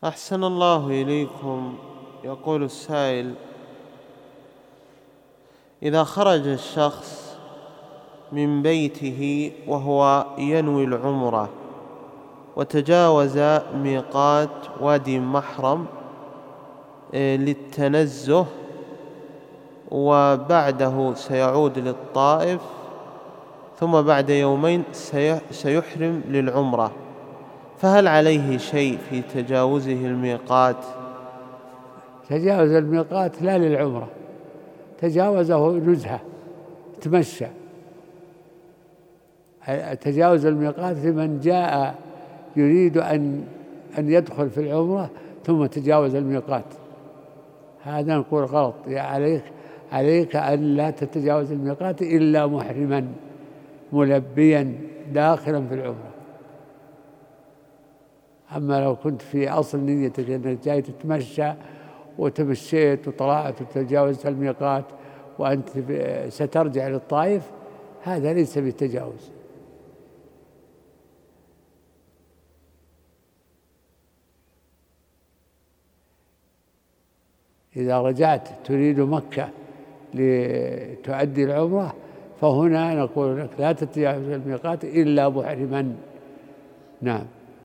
أحسن الله إليكم. يقول السائل: إذا خرج الشخص من بيته وهو ينوي العمرة وتجاوز ميقات وادي محرم للتنزه، وبعده سيعود للطائف، ثم بعد يومين سيحرم للعمرة، فهل عليه شيء في تجاوزه الميقات؟ تجاوز الميقات لا للعمرة، تجاوزه نزهة، تمشى. تجاوز الميقات لمن جاء يريد أن يدخل في العمرة ثم تجاوز الميقات، هذا نقول غلط. عليك أن لا تتجاوز الميقات إلا محرما ملبيا داخلا في العمرة. أما لو كنت في أصل نيتك أنك جاي تتمشى وتمشيت وطلعت وتجاوزت الميقات وأنت سترجع للطائف، هذا ليس بالتجاوز. إذا رجعت تريد مكة لتؤدي العمرة فهنا نقول لك لا تتجاوز الميقات إلا محرما. نعم.